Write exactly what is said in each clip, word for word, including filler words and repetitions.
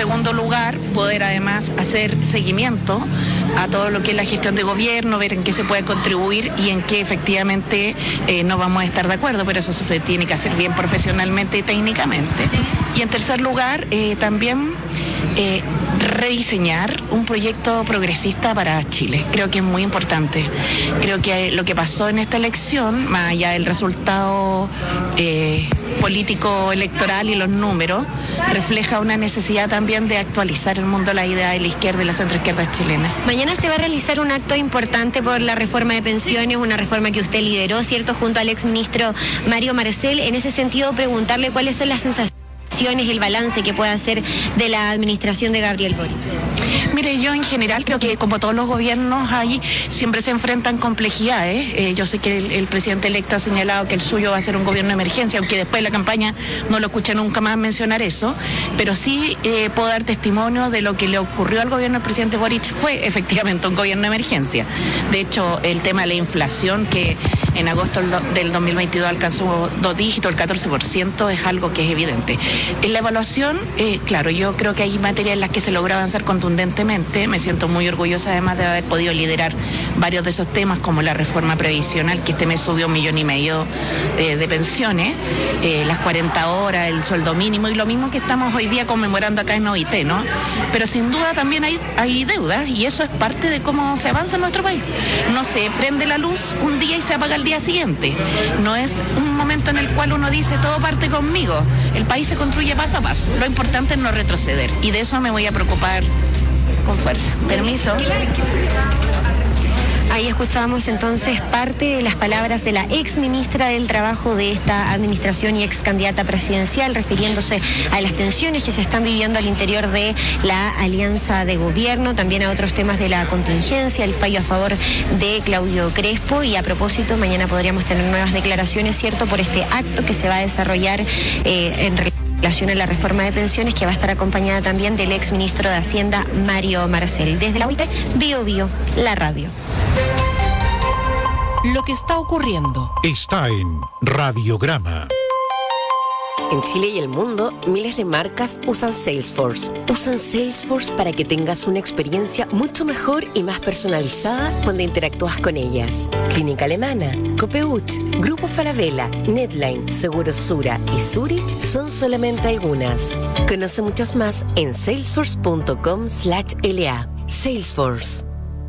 segundo lugar, poder además hacer seguimiento a todo lo que es la gestión de gobierno, ver en qué se puede contribuir y en qué efectivamente eh, no vamos a estar de acuerdo, pero eso se tiene que hacer bien profesionalmente y técnicamente. Y en tercer lugar, eh, también eh, rediseñar un proyecto progresista para Chile. Creo que es muy importante. Creo que lo que pasó en esta elección, más allá del resultado eh, político electoral y los números, refleja una necesidad también de actualizar el mundo, la idea de la izquierda y la centroizquierda chilena. Mañana se va a realizar un acto importante por la reforma de pensiones, una reforma que usted lideró, ¿cierto?, junto al exministro Mario Marcel. En ese sentido, preguntarle cuáles son las sensaciones, el balance que puede hacer de la administración de Gabriel Boric. Mire, yo en general creo que como todos los gobiernos ahí siempre se enfrentan complejidades. Eh, yo sé que el, el presidente electo ha señalado que el suyo va a ser un gobierno de emergencia, aunque después de la campaña no lo escuché nunca más mencionar eso, pero sí eh, puedo dar testimonio de lo que le ocurrió al gobierno del presidente Boric fue efectivamente un gobierno de emergencia. De hecho, el tema de la inflación, que en agosto del dos mil veintidós alcanzó dos dígitos, el catorce por ciento, es algo que es evidente. En la evaluación, eh, claro, yo creo que hay materias en las que se logró avanzar contundentemente. Me siento muy orgullosa además de haber podido liderar varios de esos temas, como la reforma previsional, que este mes subió un millón y medio eh, de pensiones, eh, las cuarenta horas, el sueldo mínimo, y lo mismo que estamos hoy día conmemorando acá en O I T, ¿no? Pero sin duda también hay, hay deudas, y eso es parte de cómo se avanza en nuestro país. No se prende la luz un día y se apaga el día siguiente. No es un momento en el cual uno dice todo parte conmigo. El país se construye paso a paso. Lo importante es no retroceder, y de eso me voy a preocupar con fuerza. Permiso. Ahí escuchábamos entonces parte de las palabras de la ex ministra del Trabajo de esta administración y ex candidata presidencial, refiriéndose a las tensiones que se están viviendo al interior de la alianza de gobierno, también a otros temas de la contingencia, el fallo a favor de Claudio Crespo. Y a propósito, mañana podríamos tener nuevas declaraciones, ¿cierto?, por este acto que se va a desarrollar eh, en relación a la reforma de pensiones, que va a estar acompañada también del ex ministro de Hacienda, Mario Marcel. Desde la O I T, Bio Bio, la radio. Lo que está ocurriendo está en Radiograma. En Chile y el mundo, miles de marcas usan Salesforce. Usan Salesforce para que tengas una experiencia mucho mejor y más personalizada cuando interactúas con ellas. Clínica Alemana, Copeuch, Grupo Falabella, Netline, Seguros Sura y Zurich son solamente algunas. Conoce muchas más en salesforce punto com slash L A. Salesforce.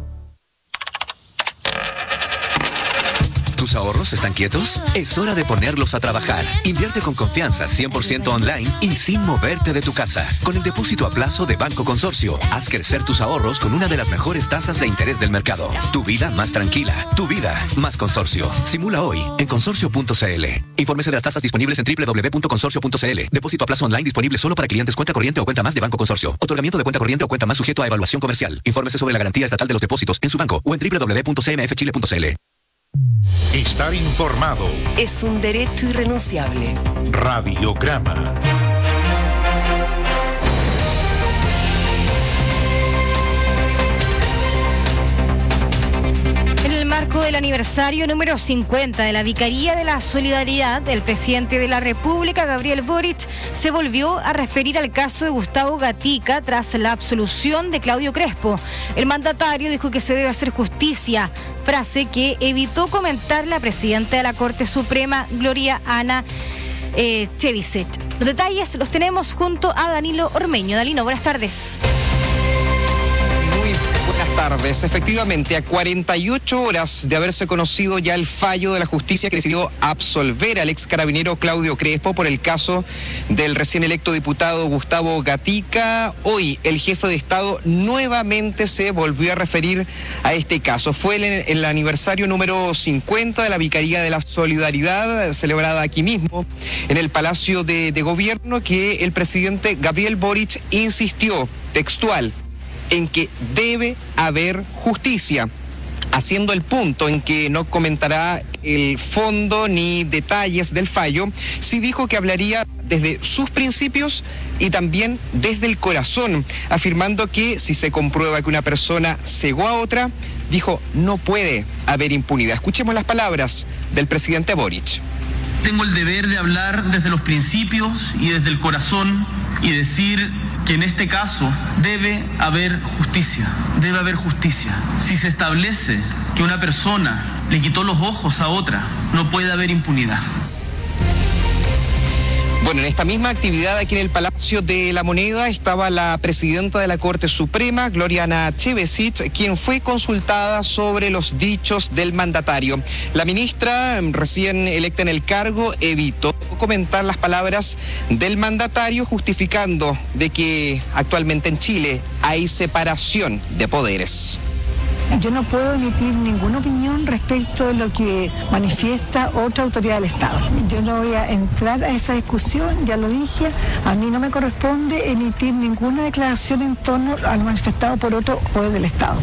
¿Tus ahorros están quietos? Es hora de ponerlos a trabajar. Invierte con confianza, cien por ciento online y sin moverte de tu casa. Con el depósito a plazo de Banco Consorcio, haz crecer tus ahorros con una de las mejores tasas de interés del mercado. Tu vida más tranquila. Tu vida más Consorcio. Simula hoy en consorcio punto c l. Infórmese de las tasas disponibles en doble u doble u doble u punto consorcio punto c l. Depósito a plazo online disponible solo para clientes cuenta corriente o cuenta más de Banco Consorcio. Otorgamiento de cuenta corriente o cuenta más sujeto a evaluación comercial. Infórmese sobre la garantía estatal de los depósitos en su banco o en doble u doble u doble u punto c m f chile punto c l. Estar informado es un derecho irrenunciable. Radiograma. En el marco del aniversario número cincuenta de la Vicaría de la Solidaridad, el presidente de la República, Gabriel Boric, se volvió a referir al caso de Gustavo Gatica tras la absolución de Claudio Crespo. El mandatario dijo que se debe hacer justicia, frase que evitó comentar la presidenta de la Corte Suprema, Gloria Ana eh, Cheviset. Los detalles los tenemos junto a Danilo Ormeño. Danilo, buenas tardes. Buenas tardes. Efectivamente, a cuarenta y ocho horas de haberse conocido ya el fallo de la justicia que decidió absolver al ex carabinero Claudio Crespo por el caso del recién electo diputado Gustavo Gatica, hoy el jefe de Estado nuevamente se volvió a referir a este caso. Fue el, el aniversario número cincuenta de la Vicaría de la Solidaridad, celebrada aquí mismo en el Palacio de, de Gobierno, que el presidente Gabriel Boric insistió textual en que debe haber justicia, haciendo el punto en que no comentará el fondo ni detalles del fallo. Sí dijo que hablaría desde sus principios y también desde el corazón, afirmando que si se comprueba que una persona cegó a otra, dijo, no puede haber impunidad. Escuchemos las palabras del presidente Boric. Tengo el deber de hablar desde los principios y desde el corazón y decir que en este caso debe haber justicia, debe haber justicia. Si se establece que una persona le quitó los ojos a otra, no puede haber impunidad. Bueno, en esta misma actividad aquí en el Palacio de la Moneda estaba la presidenta de la Corte Suprema, Gloriana Chevesic, quien fue consultada sobre los dichos del mandatario. La ministra, recién electa en el cargo, evitó comentar las palabras del mandatario, justificando de que actualmente en Chile hay separación de poderes. Yo no puedo emitir ninguna opinión respecto de lo que manifiesta otra autoridad del Estado. Yo no voy a entrar a esa discusión, ya lo dije, a mí no me corresponde emitir ninguna declaración en torno a lo manifestado por otro poder del Estado.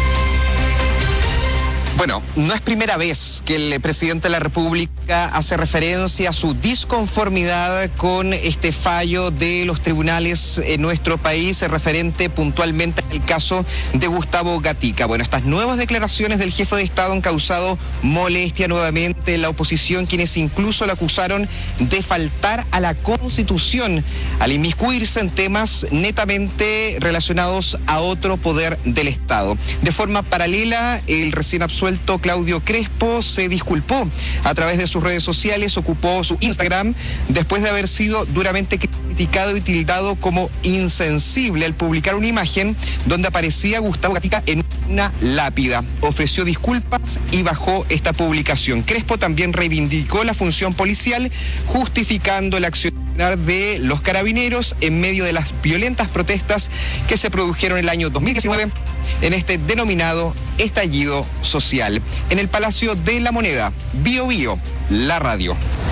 Bueno, no es primera vez que el presidente de la República hace referencia a su disconformidad con este fallo de los tribunales en nuestro país, referente puntualmente al caso de Gustavo Gatica. Bueno, estas nuevas declaraciones del jefe de Estado han causado molestia nuevamente en la oposición, quienes incluso lo acusaron de faltar a la Constitución al inmiscuirse en temas netamente relacionados a otro poder del Estado. De forma paralela, el recién absuelto Claudio Crespo se disculpó a través de sus redes sociales, ocupó su Instagram después de haber sido duramente criticado y tildado como insensible al publicar una imagen donde aparecía Gustavo Gatica en una lápida. Ofreció disculpas y bajó esta publicación. Crespo también reivindicó la función policial, justificando el accionar de los carabineros en medio de las violentas protestas que se produjeron el año dos mil diecinueve en este denominado estallido social. En el Palacio de la Moneda, Bio Bio, la radio.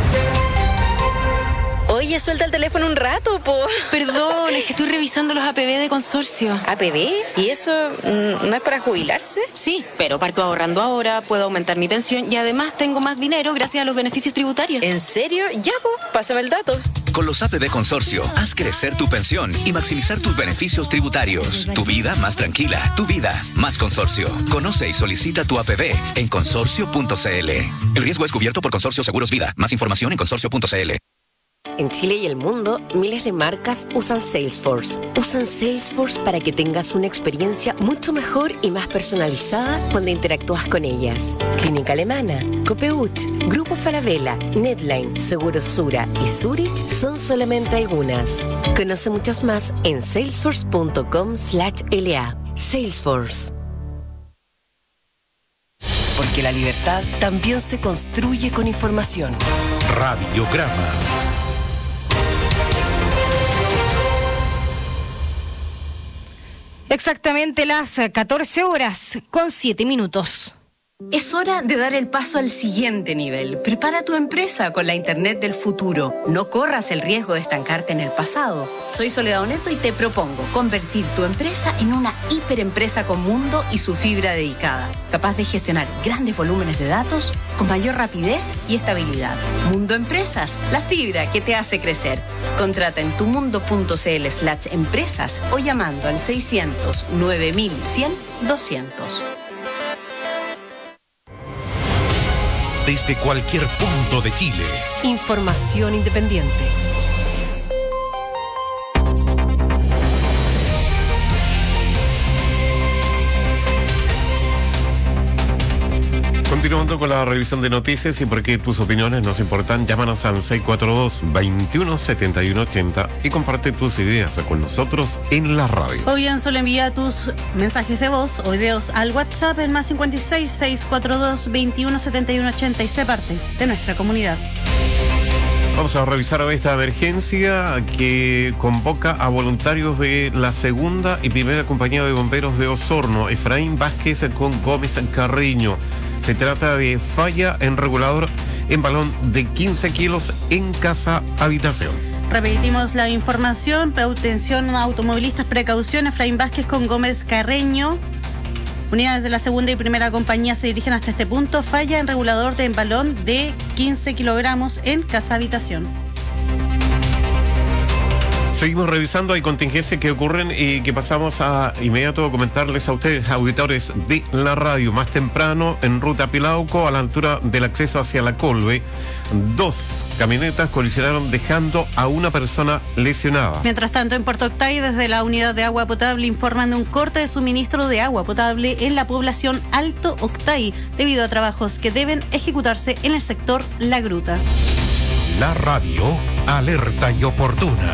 Oye, suelta el teléfono un rato, po. Perdón, es que estoy revisando los A P B de consorcio. ¿A P B? ¿Y eso mm, no es para jubilarse? Sí, pero parto ahorrando ahora, puedo aumentar mi pensión y además tengo más dinero gracias a los beneficios tributarios. ¿En serio? Ya, po, pásame el dato. Con los A P B Consorcio, haz crecer tu pensión y maximizar tus beneficios tributarios. Tu vida más tranquila, tu vida más consorcio. Conoce y solicita tu A P B en consorcio punto c l. El riesgo es cubierto por Consorcio Seguros Vida. Más información en consorcio punto c l. En Chile y el mundo, miles de marcas usan Salesforce. Usan Salesforce para que tengas una experiencia mucho mejor y más personalizada cuando interactúas con ellas. Clínica Alemana, Copeuch, Grupo Falabella, Netline, Seguros Sura y Zurich son solamente algunas. Conoce muchas más en salesforce punto com slash l a. Salesforce. Porque la libertad también se construye con información. Radiograma. Exactamente las catorce horas con siete minutos. Es hora de dar el paso al siguiente nivel. Prepara tu empresa con la Internet del futuro. No corras el riesgo de estancarte en el pasado. Soy Soledad Oneto y te propongo convertir tu empresa en una hiperempresa con mundo y su fibra dedicada, capaz de gestionar grandes volúmenes de datos con mayor rapidez y estabilidad. Mundo Empresas, la fibra que te hace crecer. Contrata en tumundo.cl slash empresas o llamando al seiscientos nueve mil cien doscientos. Desde cualquier punto de Chile. Información independiente. Continuando con la revisión de noticias y porque tus opiniones nos importan, llámanos al seis cuatro dos, veintiuno setenta y uno ochenta y comparte tus ideas con nosotros en la radio. O bien solo envía tus mensajes de voz o videos al WhatsApp en más cincuenta y seis, seiscientos cuarenta y dos, veintiuno setenta y uno ochenta y sé parte de nuestra comunidad. Vamos a revisar hoy esta emergencia que convoca a voluntarios de la segunda y primera compañía de bomberos de Osorno, Efraín Vázquez con Gómez Carreño. Se trata de falla en regulador en balón de quince kilos en casa habitación. Repetimos la información: atención automovilistas, precaución. Efraín Vázquez con Gómez Carreño. Unidades de la segunda y primera compañía se dirigen hasta este punto. Falla en regulador de balón de quince kilogramos en casa habitación. Seguimos revisando, hay contingencias que ocurren y que pasamos a inmediato a comentarles a ustedes, auditores de la radio. Más temprano, en ruta Pilauco, a la altura del acceso hacia la Colbe, dos camionetas colisionaron dejando a una persona lesionada. Mientras tanto, en Puerto Octay, desde la unidad de agua potable informan de un corte de suministro de agua potable en la población Alto Octay, debido a trabajos que deben ejecutarse en el sector La Gruta. La radio, alerta y oportuna.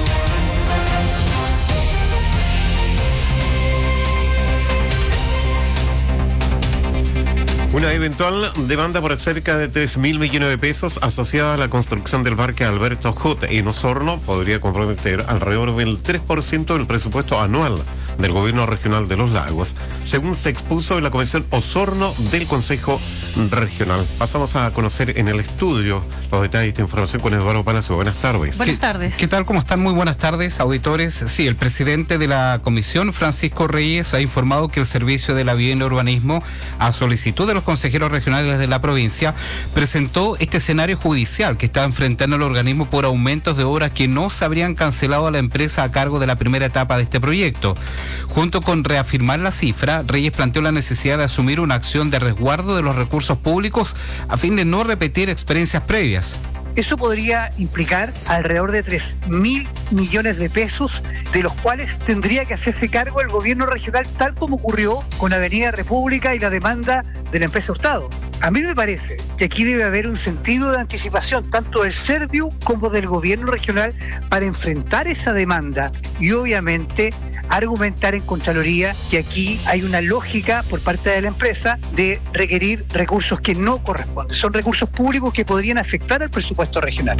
Una eventual demanda por cerca de tres mil millones de pesos asociada a la construcción del parque Alberto Hut en Osorno podría comprometer alrededor del tres por ciento del presupuesto anual del Gobierno Regional de los Lagos, según se expuso en la Comisión Osorno del Consejo Regional. Pasamos a conocer en el estudio los detalles de esta información con Eduardo Palacio. Buenas tardes. Buenas tardes. ¿Qué tal? ¿Cómo están? Muy buenas tardes, auditores. Sí, el presidente de la Comisión, Francisco Reyes, ha informado que el Servicio de la Vivienda y Urbanismo, a solicitud de los consejeros regionales de la provincia, presentó este escenario judicial que está enfrentando el organismo por aumentos de obras que no se habrían cancelado a la empresa a cargo de la primera etapa de este proyecto. Junto con reafirmar la cifra, Reyes planteó la necesidad de asumir una acción de resguardo de los recursos públicos a fin de no repetir experiencias previas. Eso podría implicar alrededor de tres mil millones de pesos, de los cuales tendría que hacerse cargo el gobierno regional, tal como ocurrió con Avenida República y la demanda de la empresa Hurtado. A mí me parece que aquí debe haber un sentido de anticipación, tanto del Serviu como del gobierno regional, para enfrentar esa demanda y obviamente argumentar en Contraloría que aquí hay una lógica por parte de la empresa de requerir recursos que no corresponden. Son recursos públicos que podrían afectar al presupuesto regional.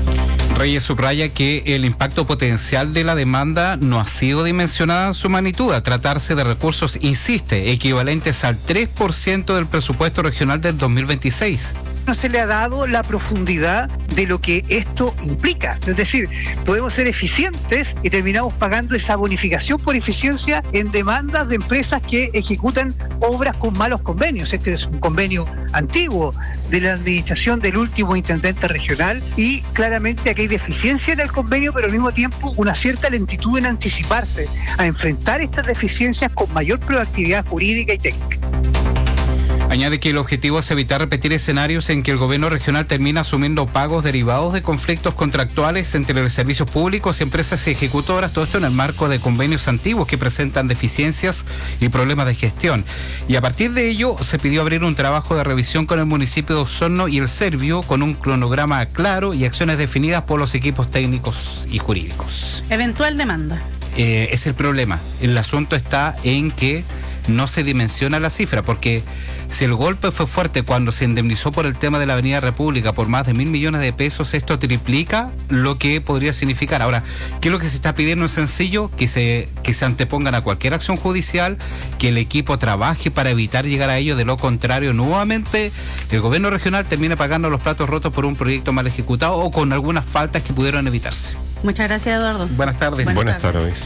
Reyes subraya que el impacto potencial de la demanda no ha sido dimensionado en su magnitud, a tratarse de recursos, insiste, equivalentes al tres por ciento del presupuesto regional del dos mil veintiséis. No se le ha dado la profundidad de lo que esto implica. Es decir, podemos ser eficientes y terminamos pagando esa bonificación por eficiencia en demandas de empresas que ejecutan obras con malos convenios. Este es un convenio antiguo de la administración del último intendente regional y claramente aquí hay deficiencia en el convenio, pero al mismo tiempo una cierta lentitud en anticiparse a enfrentar estas deficiencias con mayor proactividad jurídica y técnica. Añade que el objetivo es evitar repetir escenarios en que el gobierno regional termina asumiendo pagos derivados de conflictos contractuales entre los servicios públicos y empresas ejecutoras, todo esto en el marco de convenios antiguos que presentan deficiencias y problemas de gestión. Y a partir de ello se pidió abrir un trabajo de revisión con el municipio de Osorno y el Serviu, con un cronograma claro y acciones definidas por los equipos técnicos y jurídicos. Eventual demanda. Eh, es el problema. El asunto está en que no se dimensiona la cifra, porque si el golpe fue fuerte cuando se indemnizó por el tema de la Avenida República por más de mil millones de pesos, esto triplica lo que podría significar. Ahora, ¿qué es lo que se está pidiendo? Es sencillo, que se, que se antepongan a cualquier acción judicial, que el equipo trabaje para evitar llegar a ello. De lo contrario, nuevamente el gobierno regional termina pagando los platos rotos por un proyecto mal ejecutado o con algunas faltas que pudieron evitarse. Muchas gracias, Eduardo. Buenas tardes. Buenas, Buenas tardes. tardes.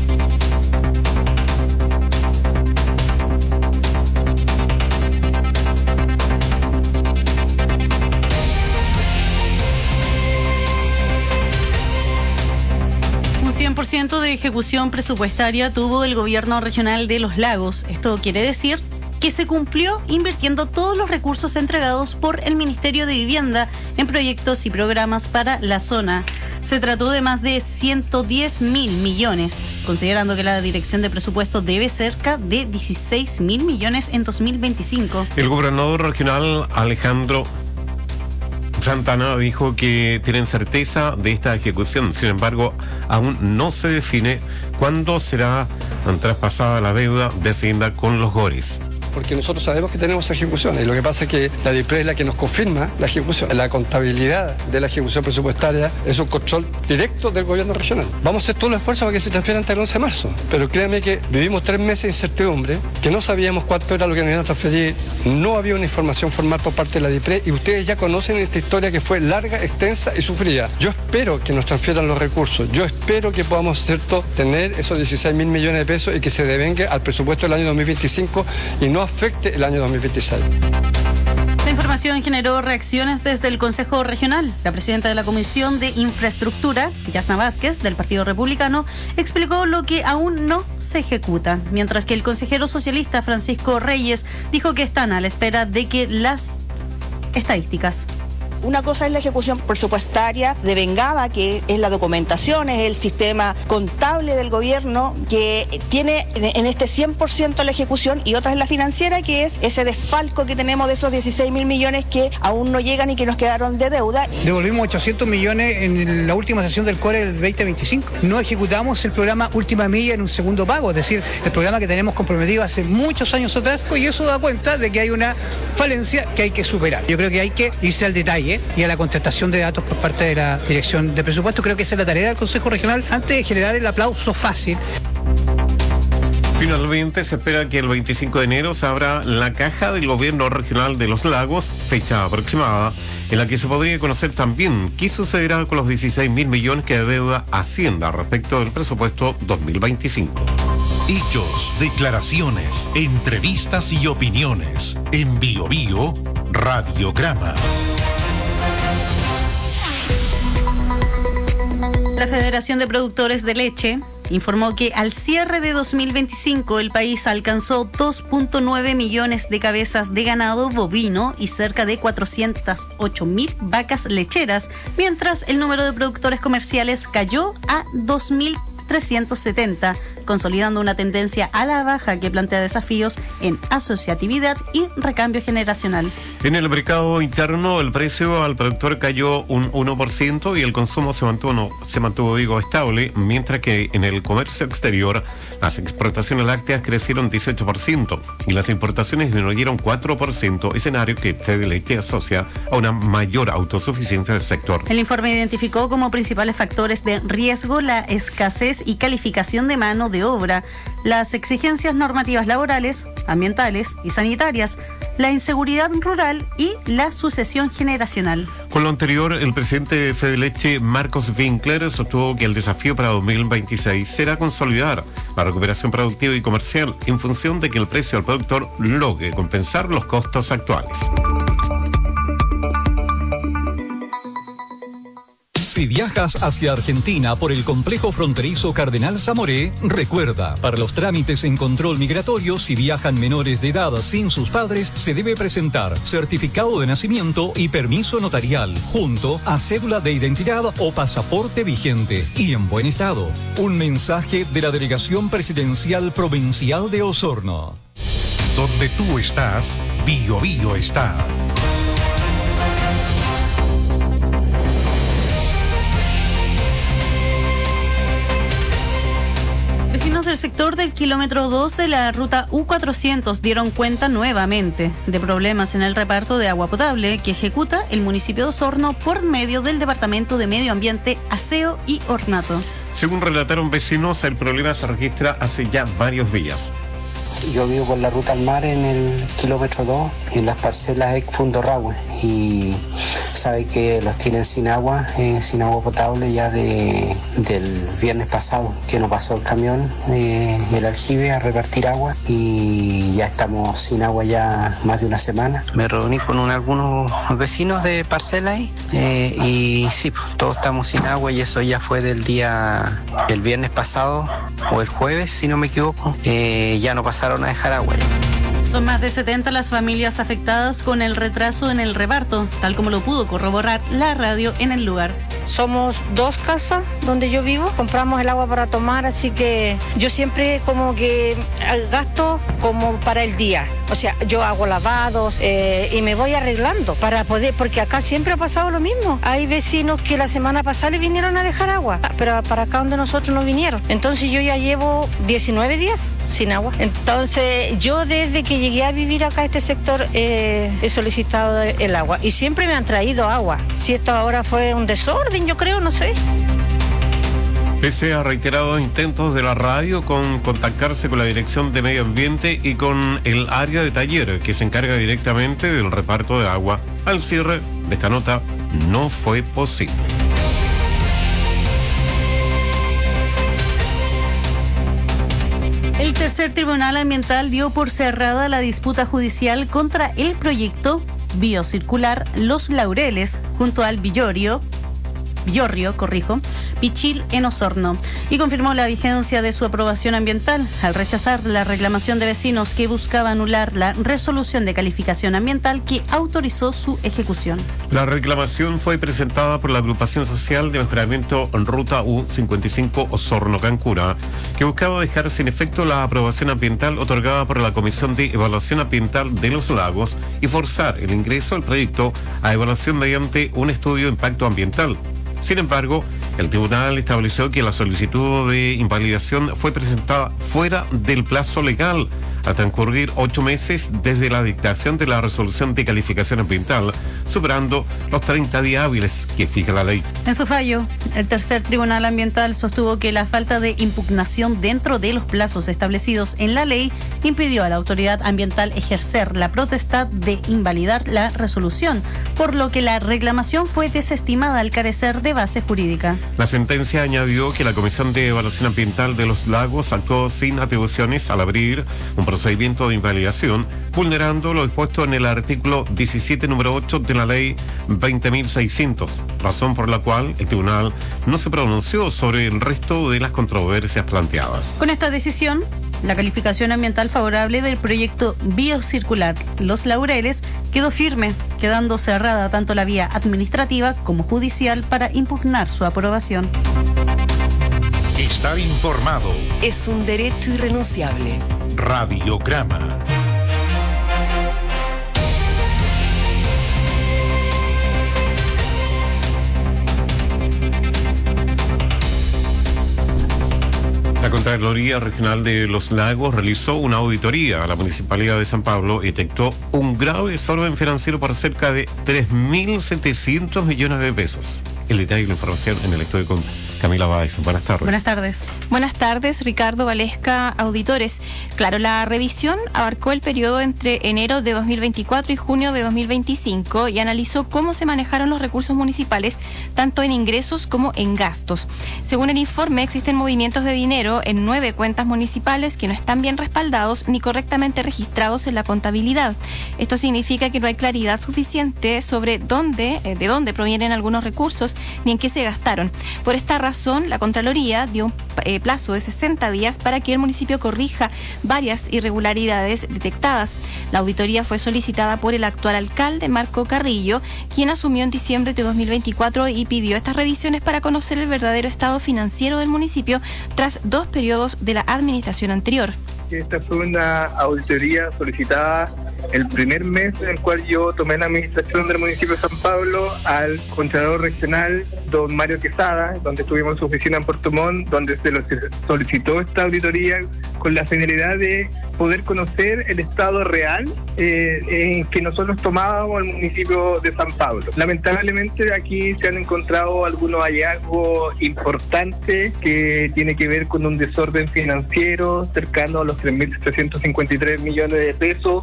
cien por ciento de ejecución presupuestaria tuvo el gobierno regional de Los Lagos. Esto quiere decir que se cumplió invirtiendo todos los recursos entregados por el Ministerio de Vivienda en proyectos y programas para la zona. Se trató de más de ciento diez mil millones, considerando que la dirección de presupuesto debe cerca de dieciséis mil millones en dos mil veinticinco. El gobernador regional Alejandro Santana dijo que tienen certeza de esta ejecución. Sin embargo, aún no se define cuándo será traspasada la deuda de Hacienda con los Goris. Porque nosotros sabemos que tenemos ejecuciones y lo que pasa es que la DIPRE es la que nos confirma la ejecución. La contabilidad de la ejecución presupuestaria es un control directo del gobierno regional. Vamos a hacer todo el esfuerzo para que se transfiera antes del once de marzo, pero créanme que vivimos tres meses de incertidumbre, que no sabíamos cuánto era lo que nos iban a transferir, no había una información formal por parte de la DIPRE y ustedes ya conocen esta historia que fue larga, extensa y sufrida. Yo espero que nos transfieran los recursos, yo espero que podamos, ¿cierto?, tener esos dieciséis mil millones de pesos y que se devenga al presupuesto del año dos mil veinticinco y no afecte el año dos mil veintiséis. La información información generó reacciones desde el Consejo Regional. La presidenta de la Comisión de Infraestructura, Yasna Vázquez, del Partido Republicano, explicó lo que aún no se ejecuta, mientras que el consejero socialista Francisco Reyes dijo que están a la espera de que las estadísticas. Una cosa es la ejecución presupuestaria de vengada, que es la documentación, es el sistema contable del gobierno que tiene en este cien por ciento la ejecución, y otra es la financiera, que es ese desfalco que tenemos de esos dieciséis mil millones que aún no llegan y que nos quedaron de deuda. Devolvimos ochocientos millones en la última sesión del CORE del veinte veinticinco. No ejecutamos el programa Última Milla en un segundo pago, es decir, el programa que tenemos comprometido hace muchos años atrás, y eso da cuenta de que hay una falencia que hay que superar. Yo creo que hay que irse al detalle y a la contestación de datos por parte de la Dirección de Presupuesto. Creo que esa es la tarea del Consejo Regional antes de generar el aplauso fácil. Finalmente se espera que el veinticinco de enero se abra la caja del Gobierno Regional de Los Lagos, fecha aproximada, en la que se podría conocer también qué sucederá con los dieciséis mil millones que deuda Hacienda respecto del presupuesto dos mil veinticinco. Hechos, declaraciones, entrevistas y opiniones. En Bio Bio, Radiograma. La Federación de Productores de Leche informó que al cierre de dos mil veinticinco el país alcanzó dos punto nueve millones de cabezas de ganado bovino y cerca de cuatrocientas ocho mil vacas lecheras, mientras el número de productores comerciales cayó a dos mil trescientos setenta, consolidando una tendencia a la baja que plantea desafíos en asociatividad y recambio generacional. En el mercado interno el precio al productor cayó un uno por ciento y el consumo se mantuvo, se mantuvo digo, estable, mientras que en el comercio exterior las exportaciones lácteas crecieron dieciocho por ciento y las importaciones disminuyeron cuatro por ciento, escenario que Fedeleche asocia a una mayor autosuficiencia del sector. El informe identificó como principales factores de riesgo la escasez y calificación de mano de obra, las exigencias normativas laborales, ambientales y sanitarias, la inseguridad rural y la sucesión generacional. Con lo anterior, el presidente de Fedeleche, Marcos Winkler, sostuvo que el desafío para dos mil veintiséis será consolidar la recuperación productiva y comercial en función de que el precio al productor logre compensar los costos actuales. Si viajas hacia Argentina por el complejo fronterizo Cardenal Zamoré, recuerda, para los trámites en control migratorio, si viajan menores de edad sin sus padres, se debe presentar certificado de nacimiento y permiso notarial, junto a cédula de identidad o pasaporte vigente y en buen estado. Un mensaje de la Delegación Presidencial Provincial de Osorno. Donde tú estás, Bio Bio está. Vecinos del sector del kilómetro dos de la ruta U cuatrocientos dieron cuenta nuevamente de problemas en el reparto de agua potable que ejecuta el municipio de Osorno por medio del Departamento de Medio Ambiente, Aseo y Ornato. Según relataron vecinos, el problema se registra hace ya varios días. Yo vivo por la ruta al mar en el kilómetro dos, en las parcelas Ecfundorrahue, y sabe que los tienen sin agua, eh, sin agua potable ya de, del viernes pasado, que nos pasó el camión eh, el aljibe a repartir agua y ya estamos sin agua ya más de una semana. Me reuní con un, algunos vecinos de parcelas eh, y sí, pues, todos estamos sin agua y eso ya fue del día, el viernes pasado o el jueves, si no me equivoco, eh, ya no pasaron a dejar agua. Son más de setenta las familias afectadas con el retraso en el reparto, tal como lo pudo corroborar la radio en el lugar. Somos dos casas donde yo vivo, compramos el agua para tomar, así que yo siempre como que gasto como para el día. O sea, yo hago lavados eh, y me voy arreglando para poder, porque acá siempre ha pasado lo mismo. Hay vecinos que la semana pasada le vinieron a dejar agua, pero para acá donde nosotros no vinieron. Entonces yo ya llevo diecinueve días sin agua. Entonces yo desde que llegué a vivir acá a este sector eh, he solicitado el agua y siempre me han traído agua. Si esto ahora fue un desorden, yo creo, no sé. Pese a reiterados intentos de la radio con contactarse con la Dirección de Medio Ambiente y con el área de taller que se encarga directamente del reparto de agua, al cierre de esta nota no fue posible. El tercer tribunal ambiental dio por cerrada la disputa judicial contra el proyecto biocircular Los Laureles junto al Villorio, Villorrio, corrijo, Pichil en Osorno, y confirmó la vigencia de su aprobación ambiental al rechazar la reclamación de vecinos que buscaba anular la resolución de calificación ambiental que autorizó su ejecución. La reclamación fue presentada por la agrupación social de mejoramiento en Ruta U cincuenta y cinco Osorno-Cancura, que buscaba dejar sin efecto la aprobación ambiental otorgada por la Comisión de Evaluación Ambiental de los Lagos y forzar el ingreso al proyecto a evaluación mediante un estudio de impacto ambiental. Sin embargo, el tribunal estableció que la solicitud de invalidación fue presentada fuera del plazo legal, a transcurrir ocho meses desde la dictación de la resolución de calificación ambiental, superando los treinta días hábiles que fija la ley. En su fallo, el tercer tribunal ambiental sostuvo que la falta de impugnación dentro de los plazos establecidos en la ley impidió a la autoridad ambiental ejercer la potestad de invalidar la resolución, por lo que la reclamación fue desestimada al carecer de base jurídica. La sentencia añadió que la Comisión de Evaluación Ambiental de los Lagos actuó sin atribuciones al abrir un procedimiento de invalidación, vulnerando lo dispuesto en el artículo diecisiete, número ocho de la ley veinte mil seiscientos, razón por la cual el tribunal no se pronunció sobre el resto de las controversias planteadas. Con esta decisión, la calificación ambiental favorable del proyecto biocircular Los Laureles quedó firme, quedando cerrada tanto la vía administrativa como judicial para impugnar su aprobación. Estar informado es un derecho irrenunciable. Radiograma. La Contraloría Regional de Los Lagos realizó una auditoría a la Municipalidad de San Pablo y detectó un grave desorden financiero por cerca de tres mil setecientos millones de pesos. El detalle y la información en el estudio con Camila Báez. Buenas tardes. Buenas tardes. Buenas tardes, Ricardo Valesca, auditores. Claro, la revisión abarcó el periodo entre enero de dos mil veinticuatro y junio de dos mil veinticinco y analizó cómo se manejaron los recursos municipales, tanto en ingresos como en gastos. Según el informe, existen movimientos de dinero en nueve cuentas municipales que no están bien respaldados ni correctamente registrados en la contabilidad. Esto significa que no hay claridad suficiente sobre dónde, de dónde provienen algunos recursos ni en qué se gastaron. Por esta razón, la Contraloría dio un eh, plazo de sesenta días para que el municipio corrija varias irregularidades detectadas. La auditoría fue solicitada por el actual alcalde, Marco Carrillo, quien asumió en diciembre de dos mil veinticuatro y pidió estas revisiones para conocer el verdadero estado financiero del municipio tras dos periodos de la administración anterior. Esta fue una auditoría solicitada el primer mes en el cual yo tomé la administración del municipio de San Pablo al Contralor Regional, don Mario Quesada, donde estuvimos en su oficina en Puerto Montt, donde se lo solicitó esta auditoría con la finalidad de poder conocer el estado real eh, en que nosotros tomábamos el municipio de San Pablo. Lamentablemente aquí se han encontrado algunos hallazgos importantes que tiene que ver con un desorden financiero cercano a los tres mil setecientos cincuenta y tres millones de pesos.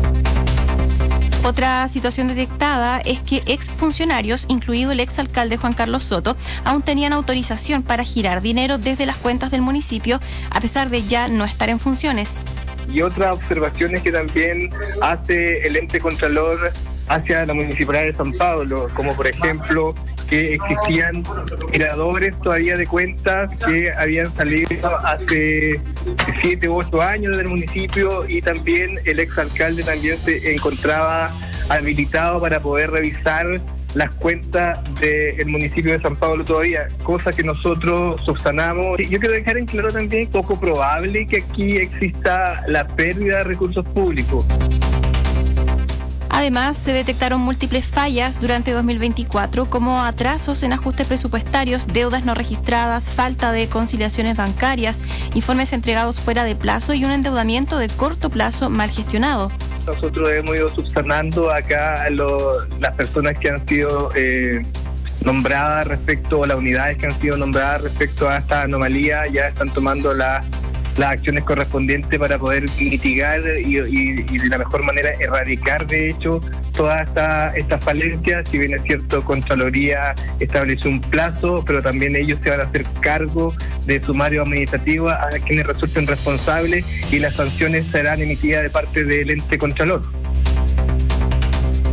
Otra situación detectada es que exfuncionarios, incluido el exalcalde Juan Carlos Soto, aún tenían autorización para girar dinero desde las cuentas del municipio, a pesar de ya no estar en funciones. Y otras observaciones que también hace el ente contralor hacia la Municipalidad de San Pablo, como por ejemplo que existían giradores todavía de cuentas que habían salido hace siete u ocho años del municipio, y también el exalcalde también se encontraba habilitado para poder revisar las cuentas del municipio de San Pablo todavía, cosa que nosotros subsanamos. Yo quiero dejar en claro también poco probable que aquí exista la pérdida de recursos públicos. Además, se detectaron múltiples fallas durante dos mil veinticuatro, como atrasos en ajustes presupuestarios, deudas no registradas, falta de conciliaciones bancarias, informes entregados fuera de plazo y un endeudamiento de corto plazo mal gestionado. Nosotros hemos ido subsanando acá lo, las personas que han sido eh, nombradas respecto a las unidades que han sido nombradas respecto a esta anomalía, ya están tomando la las acciones correspondientes para poder mitigar y, y, y de la mejor manera erradicar, de hecho, todas estas esta falencias. Si bien es cierto, Contraloría estableció un plazo, pero también ellos se van a hacer cargo de sumario administrativo a quienes resulten responsables, y las sanciones serán emitidas de parte del ente Contralor.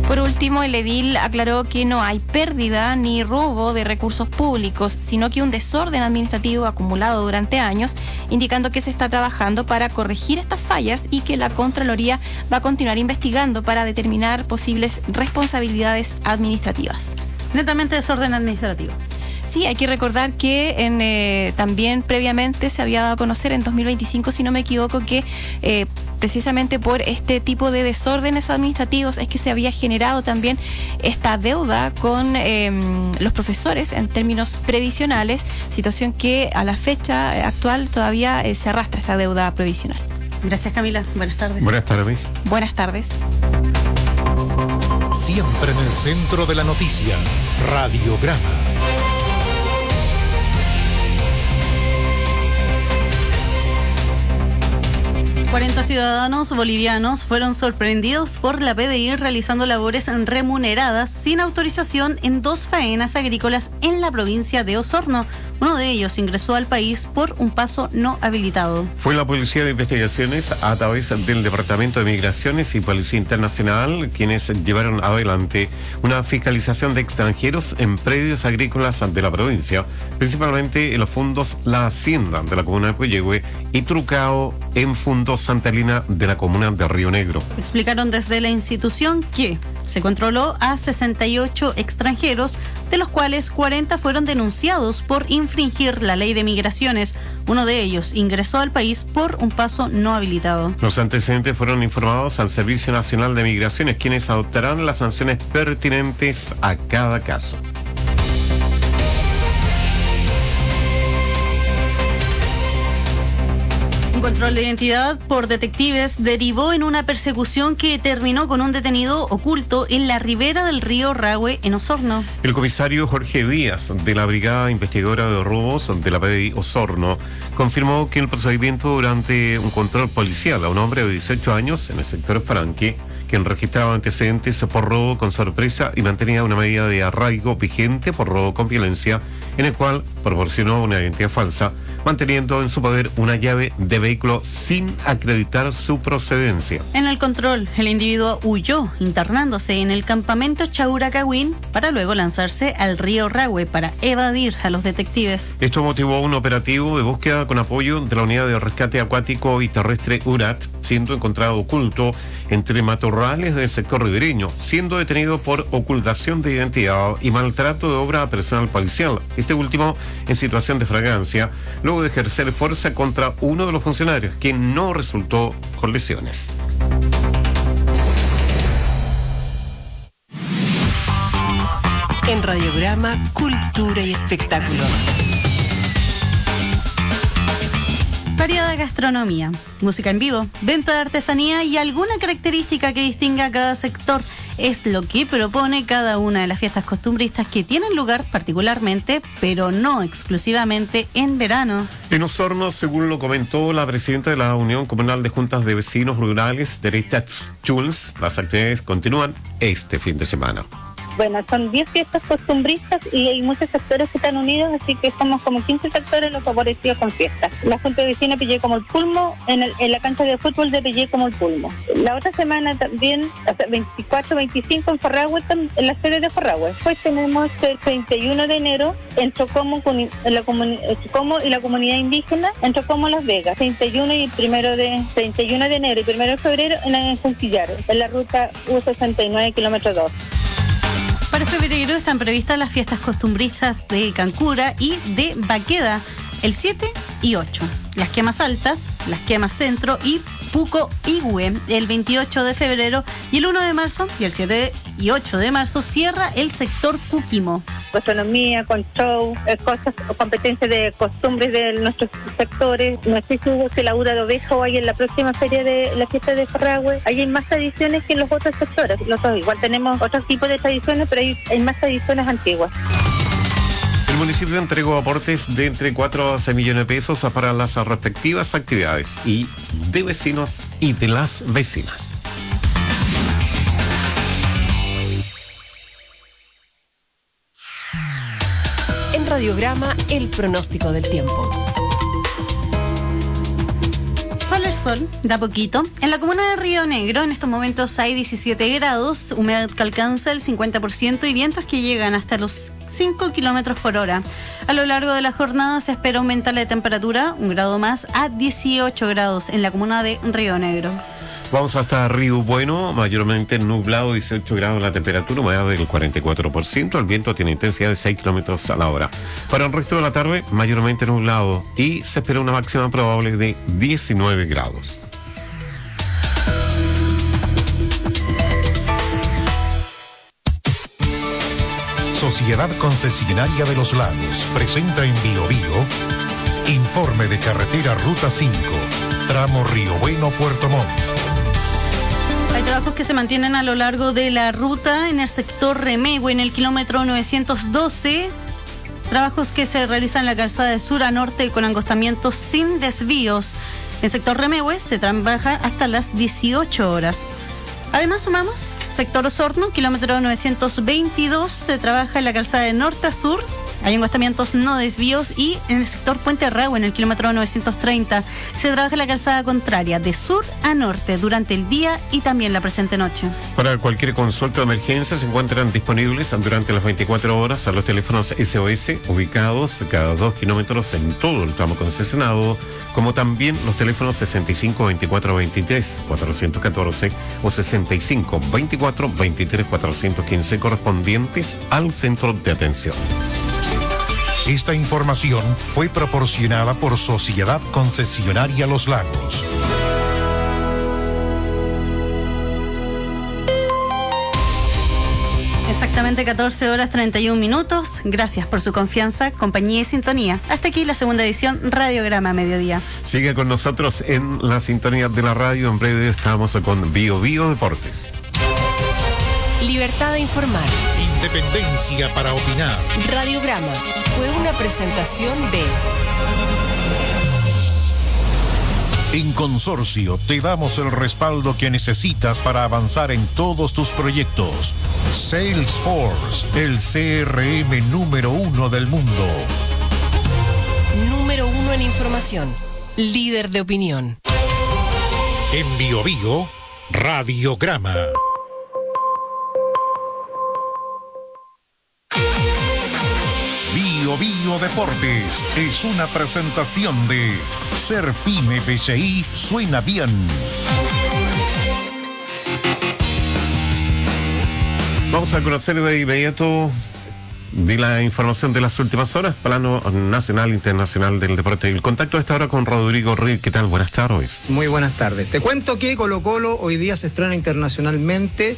Por último, el edil aclaró que no hay pérdida ni robo de recursos públicos, sino que un desorden administrativo acumulado durante años, indicando que se está trabajando para corregir estas fallas y que la Contraloría va a continuar investigando para determinar posibles responsabilidades administrativas. Netamente desorden administrativo. Sí, hay que recordar que en, eh, también previamente se había dado a conocer en dos mil veinticinco, si no me equivoco, que eh, precisamente por este tipo de desórdenes administrativos es que se había generado también esta deuda con eh, los profesores en términos previsionales, situación que a la fecha actual todavía eh, se arrastra esta deuda previsional. Gracias, Camila. Buenas tardes. Buenas tardes. Buenas tardes. Siempre en el centro de la noticia, Radiograma. cuarenta ciudadanos bolivianos fueron sorprendidos por la P D I realizando labores remuneradas sin autorización en dos faenas agrícolas en la provincia de Osorno. Uno de ellos ingresó al país por un paso no habilitado. Fue la Policía de Investigaciones a través del Departamento de Migraciones y Policía Internacional quienes llevaron adelante una fiscalización de extranjeros en predios agrícolas de la provincia, principalmente en los fundos La Hacienda de la comuna de Puyehue y Trucao en fundos Santa Elena de la comuna de Río Negro. Explicaron desde la institución que se controló a sesenta y ocho extranjeros, de los cuales cuarenta fueron denunciados por infringir la ley de migraciones. Uno de ellos ingresó al país por un paso no habilitado. Los antecedentes fueron informados al Servicio Nacional de Migraciones, quienes adoptarán las sanciones pertinentes a cada caso. Un control de identidad por detectives derivó en una persecución que terminó con un detenido oculto en la ribera del río Rahue, en Osorno. El comisario Jorge Díaz, de la Brigada Investigadora de Robos de la P D I Osorno, confirmó que el procedimiento durante un control policial a un hombre de dieciocho años en el sector Franque, quien registraba antecedentes por robo con sorpresa y mantenía una medida de arraigo vigente por robo con violencia, en el cual proporcionó una identidad falsa, manteniendo en su poder una llave de vehículo sin acreditar su procedencia. En el control, el individuo huyó, internándose en el campamento Chauracahuín para luego lanzarse al río Rahue para evadir a los detectives. Esto motivó un operativo de búsqueda con apoyo de la Unidad de Rescate Acuático y Terrestre U R A T, siendo encontrado oculto entre matorrales del sector ribereño, siendo detenido por ocultación de identidad y maltrato de obra a personal policial, este último en situación de fragancia, luego de ejercer fuerza contra uno de los funcionarios, quien no resultó con lesiones. En Radiograma, Cultura y Espectáculos. Variada gastronomía, música en vivo, venta de artesanía y alguna característica que distinga a cada sector es lo que propone cada una de las fiestas costumbristas que tienen lugar particularmente, pero no exclusivamente, en verano. En Osorno, según lo comentó la presidenta de la Unión Comunal de Juntas de Vecinos Rurales, Derita Schulz, las actividades continúan este fin de semana. Bueno, son diez fiestas costumbristas y hay muchos sectores que están unidos, así que somos como quince sectores los favorecidos con fiestas. La Junta de Vecinos Pillé como el Pulmo, en, el, en la cancha de fútbol de Pillé como el Pulmo. La otra semana también, veinticuatro, veinticinco en Farrahue, en la sede de Farrahue. Pues tenemos el treinta y uno de enero en Chocomo, en la comuni- Chocomo y la comunidad indígena, en Chocomo, Las Vegas. treinta y uno y el primero de, treinta y uno de enero y primero de febrero en Concillar, en la ruta U sesenta y nueve, kilómetro dos. Para febrero están previstas las fiestas costumbristas de Cancura y de Baqueda, el siete y ocho. Las quemas altas, las quemas centro y Puco Igüe, el veintiocho de febrero, y el uno de marzo y el siete y ocho de marzo cierra el sector Cuquimo. Gastronomía, con show, eh, cosas, competencias de costumbres de nuestros sectores. No estoy seguro si la Ura de Oveja o hay en la próxima feria de la fiesta de Farrahue. Ahí hay más tradiciones que en los otros sectores. Nosotros igual tenemos otros tipos de tradiciones, pero hay, hay más tradiciones antiguas. El municipio entregó aportes de entre cuatro a seis millones de pesos para las respectivas actividades y de vecinos y de las vecinas. En Radiograma, el pronóstico del tiempo. Sale el sol, da poquito. En la comuna de Río Negro en estos momentos hay diecisiete grados, humedad que alcanza el cincuenta por ciento y vientos que llegan hasta los cinco kilómetros por hora. A lo largo de la jornada se espera aumentar la temperatura un grado más a dieciocho grados en la comuna de Río Negro. Vamos hasta Río Bueno, mayormente nublado, dieciocho grados la temperatura, humedad del cuarenta y cuatro por ciento, el viento tiene intensidad de seis kilómetros a la hora. Para el resto de la tarde, mayormente nublado y se espera una máxima probable de diecinueve grados. Sociedad Concesionaria de los Lagos presenta en Bio Bio informe de carretera Ruta cinco, tramo Río Bueno-Puerto Montt. Hay trabajos que se mantienen a lo largo de la ruta en el sector Remehue, en el kilómetro novecientos doce. Trabajos que se realizan en la calzada de sur a norte con angostamientos sin desvíos. En el sector Remehue se trabaja hasta las dieciocho horas. Además sumamos sector Osorno, kilómetro novecientos veintidós, se trabaja en la calzada de norte a sur. Hay angostamientos no desvíos y en el sector Puente Rahue, en el kilómetro novecientos treinta, se trabaja la calzada contraria de sur a norte durante el día y también la presente noche. Para cualquier consulta o emergencia se encuentran disponibles durante las veinticuatro horas a los teléfonos S O S ubicados cada dos kilómetros en todo el tramo concesionado, como también los teléfonos sesenta y cinco veinticuatro veintitrés cuatrocientos catorce o sesenta y cinco veinticuatro veintitrés cuatrocientos quince correspondientes al centro de atención. Esta información fue proporcionada por Sociedad Concesionaria Los Lagos. Exactamente catorce horas treinta y un minutos. Gracias por su confianza, compañía y sintonía. Hasta aquí la segunda edición Radiograma Mediodía. Sigue con nosotros en la sintonía de la radio. En breve estamos con Bio Bio Deportes. Libertad de informar. Independencia para opinar. Radiograma fue una presentación de... En Consorcio te damos el respaldo que necesitas para avanzar en todos tus proyectos. Salesforce, el C R M número uno del mundo. Número uno en información. Líder de opinión. En Bio Bio, Radiograma. Bio Bio Deportes es una presentación de Ser Pyme P C I suena bien. Vamos a conocer de inmediato de la información de las últimas horas, plano nacional, internacional del deporte. El contacto a esta hora con Rodrigo Ruiz. ¿Qué tal? Buenas tardes. Muy buenas tardes. Te cuento que Colo Colo hoy día se estrena internacionalmente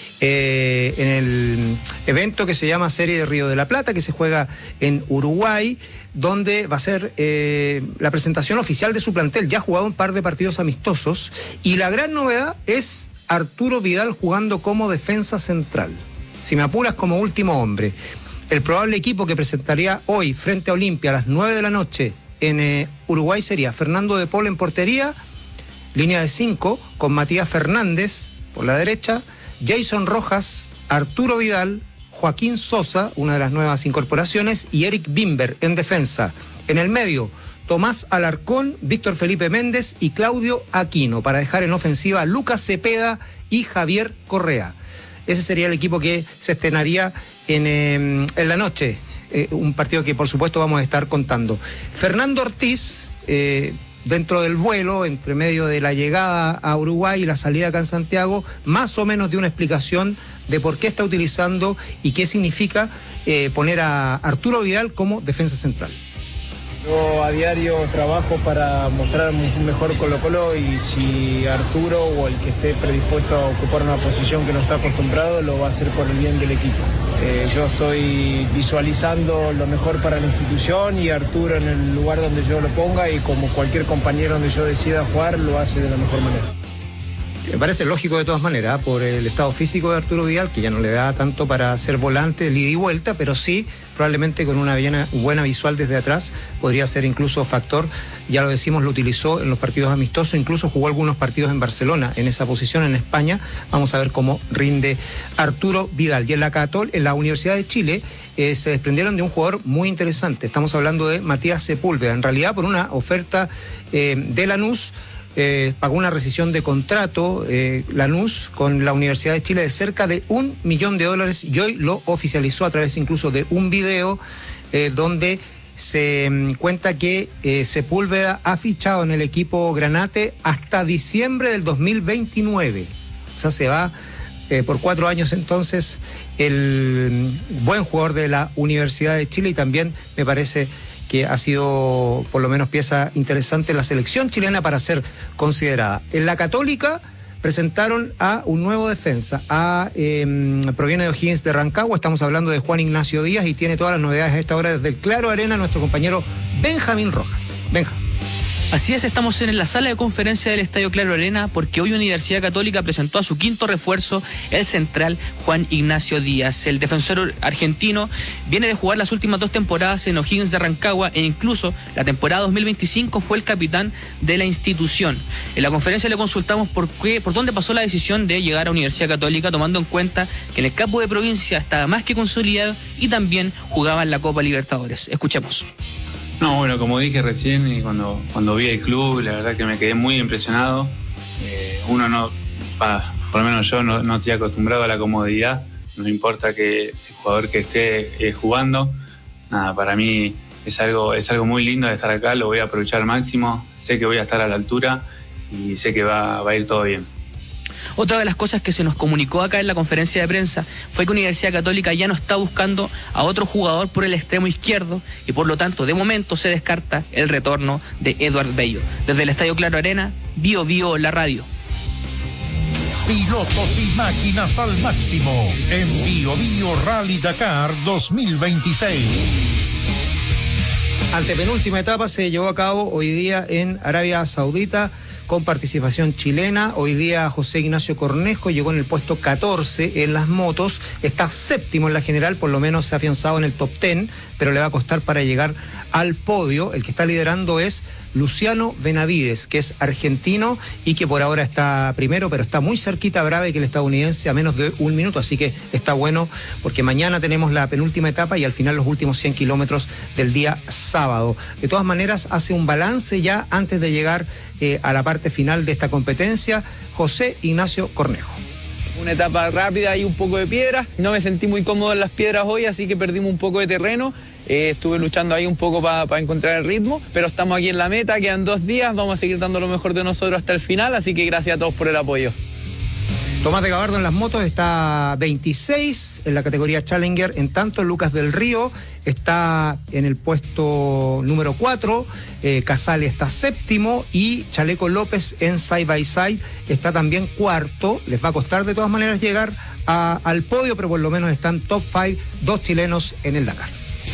Eh, en el evento que se llama Serie de Río de la Plata, que se juega en Uruguay, donde va a ser eh, la presentación oficial de su plantel. Ya ha jugado un par de partidos amistosos y la gran novedad es Arturo Vidal jugando como defensa central. Si me apuras, como último hombre. El probable equipo que presentaría hoy frente a Olimpia a las nueve de la noche en eh, Uruguay sería Fernando de Paul en portería, línea de cinco con Matías Fernández por la derecha, Jason Rojas, Arturo Vidal, Joaquín Sosa, una de las nuevas incorporaciones, y Eric Bimber en defensa. En el medio, Tomás Alarcón, Víctor Felipe Méndez y Claudio Aquino, para dejar en ofensiva a Lucas Cepeda y Javier Correa. Ese sería el equipo que se estrenaría en, eh, en la noche, eh, un partido que por supuesto vamos a estar contando. Fernando Ortiz, eh, dentro del vuelo, entre medio de la llegada a Uruguay y la salida acá en Santiago, más o menos de una explicación de por qué está utilizando y qué significa eh, poner a Arturo Vidal como defensa central. Yo a diario trabajo para mostrar un mejor Colo-Colo y si Arturo o el que esté predispuesto a ocupar una posición que no está acostumbrado lo va a hacer por el bien del equipo. Eh, yo estoy visualizando lo mejor para la institución y Arturo en el lugar donde yo lo ponga y como cualquier compañero donde yo decida jugar lo hace de la mejor manera. Me parece lógico de todas maneras, por el estado físico de Arturo Vidal, que ya no le da tanto para ser volante, ida y vuelta, pero sí, probablemente con una buena, buena visual desde atrás, podría ser incluso factor. Ya lo decimos, lo utilizó en los partidos amistosos, incluso jugó algunos partidos en Barcelona, en esa posición, en España. Vamos a ver cómo rinde Arturo Vidal. Y en la Catol, en la Universidad de Chile, eh, se desprendieron de un jugador muy interesante. Estamos hablando de Matías Sepúlveda, en realidad por una oferta eh, de Lanús. eh, pagó una rescisión de contrato, eh, Lanús, con la Universidad de Chile de cerca de un millón de dólares y hoy lo oficializó a través incluso de un video eh, donde se um, cuenta que eh, Sepúlveda ha fichado en el equipo Granate hasta diciembre del dos mil veintinueve. O sea, se va eh, por cuatro años entonces el buen jugador de la Universidad de Chile y también me parece que ha sido por lo menos pieza interesante en la selección chilena para ser considerada. En la Católica presentaron a un nuevo defensa, a eh, proviene de O'Higgins de Rancagua, estamos hablando de Juan Ignacio Díaz y tiene todas las novedades a esta hora desde el Claro Arena nuestro compañero Benjamín Rojas. Benja. Así es, estamos en la sala de conferencia del Estadio Claro Arena porque hoy Universidad Católica presentó a su quinto refuerzo, el central Juan Ignacio Díaz. El defensor argentino viene de jugar las últimas dos temporadas en O'Higgins de Rancagua e incluso la temporada dos mil veinticinco fue el capitán de la institución. En la conferencia le consultamos por qué, por dónde pasó la decisión de llegar a Universidad Católica, tomando en cuenta que en el campo de provincia estaba más que consolidado y también jugaba en la Copa Libertadores. Escuchemos. No, bueno, como dije recién, y cuando, cuando vi el club, la verdad que me quedé muy impresionado. Eh, uno no, pa, por lo menos yo no, no estoy acostumbrado a la comodidad, no importa que el jugador que esté eh, jugando. Nada, para mí es algo, es algo muy lindo de estar acá, lo voy a aprovechar al máximo, sé que voy a estar a la altura y sé que va, va a ir todo bien. Otra de las cosas que se nos comunicó acá en la conferencia de prensa fue que Universidad Católica ya no está buscando a otro jugador por el extremo izquierdo y por lo tanto de momento se descarta el retorno de Eduard Bello. Desde el Estadio Claro Arena, Bio Bio la radio. Pilotos y máquinas al máximo en Bio Bio Rally Dakar dos mil veintiséis. Antepenúltima etapa se llevó a cabo hoy día en Arabia Saudita con participación chilena. Hoy día José Ignacio Cornejo llegó en el puesto catorce en las motos, está séptimo en la general, por lo menos se ha afianzado en el top diez, pero le va a costar para llegar al podio. El que está liderando es Luciano Benavides, que es argentino y que por ahora está primero, pero está muy cerquita a Brave, que el estadounidense, a menos de un minuto, así que está bueno porque mañana tenemos la penúltima etapa y al final los últimos cien kilómetros del día sábado. De todas maneras, hace un balance ya antes de llegar eh, a la parte final de esta competencia, José Ignacio Cornejo. Una etapa rápida y un poco de piedra. No me sentí muy cómodo en las piedras hoy, así que perdimos un poco de terreno. Eh, estuve luchando ahí un poco para pa encontrar el ritmo, pero estamos aquí en la meta, quedan dos días, vamos a seguir dando lo mejor de nosotros hasta el final, así que gracias a todos por el apoyo. Tomás de Gabardo en las motos está veintiséis en la categoría Challenger, en tanto Lucas del Río está en el puesto número cuatro, eh, Casale está séptimo y Chaleco López en Side by Side está también cuarto. Les va a costar de todas maneras llegar a, al podio, pero por lo menos están top cinco, dos chilenos en el Dakar.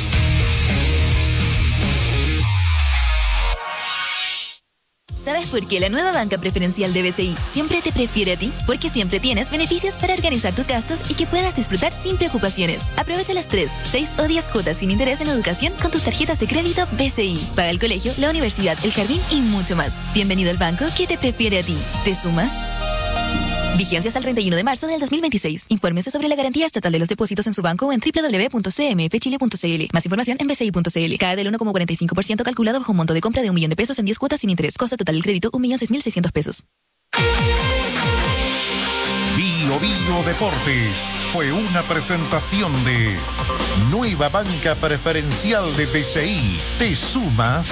¿Sabes por qué la nueva banca preferencial de B C I siempre te prefiere a ti? Porque siempre tienes beneficios para organizar tus gastos y que puedas disfrutar sin preocupaciones. Aprovecha las tres, seis o diez cuotas sin interés en educación con tus tarjetas de crédito B C I. Paga el colegio, la universidad, el jardín y mucho más. Bienvenido al banco que te prefiere a ti. ¿Te sumas? Vigencia hasta el treinta y uno de marzo del dos mil veintiséis. Infórmese sobre la garantía estatal de los depósitos en su banco o en doble u doble u doble u punto c m f chile punto c l. Más información en b c i punto c l. Cae del uno coma cuarenta y cinco por ciento calculado bajo un monto de compra de un millón de pesos en diez cuotas sin interés. Costo total del crédito un millón seis mil seiscientos pesos. Bio Bio Deportes fue una presentación de Nueva Banca Preferencial de B C I. ¿Te sumas?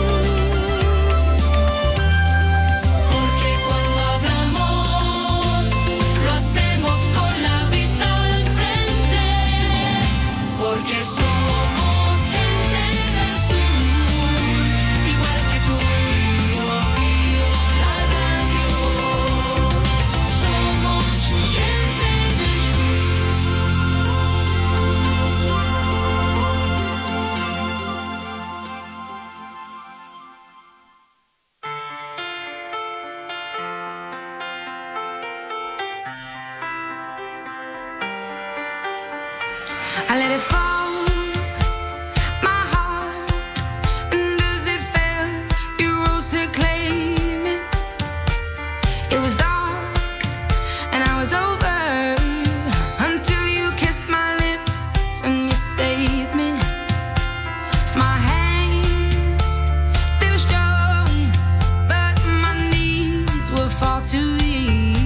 Porque cuando hablamos I let it fall, my heart, and as it fell, you rose to claim it. It was dark, and I was over, until you kissed my lips and you saved me. My hands, they were strong, but my knees were far too weak.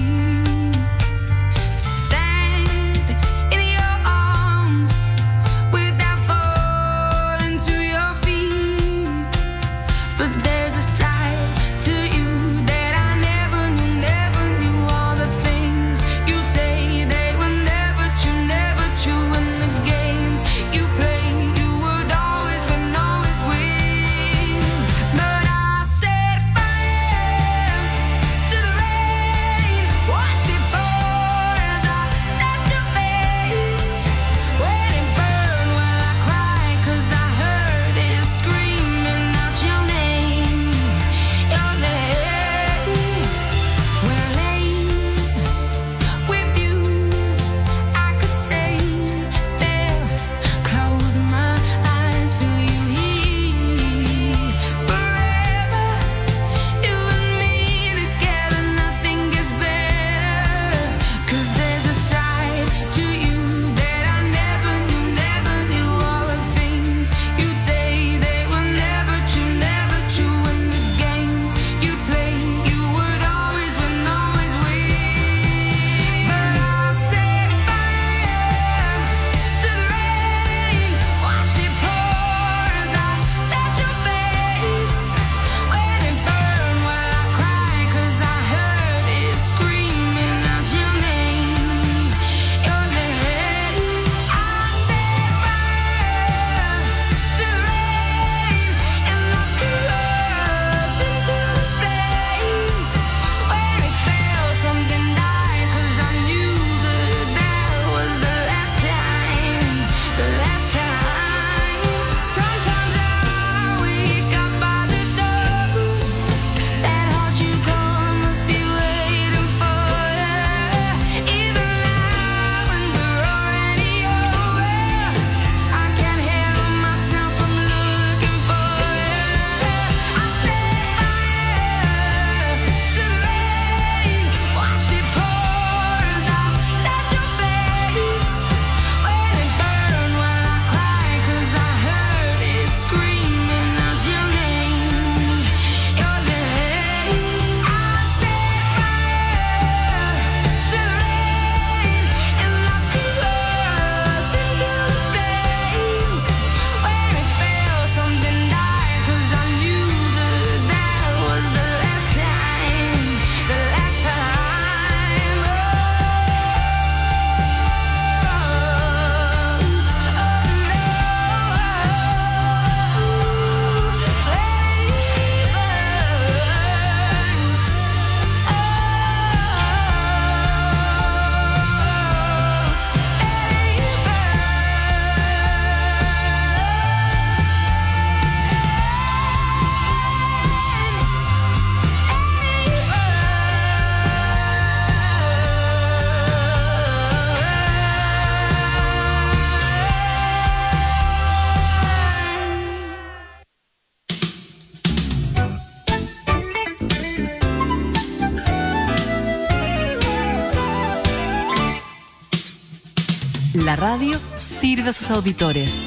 La radio sirve a sus auditores.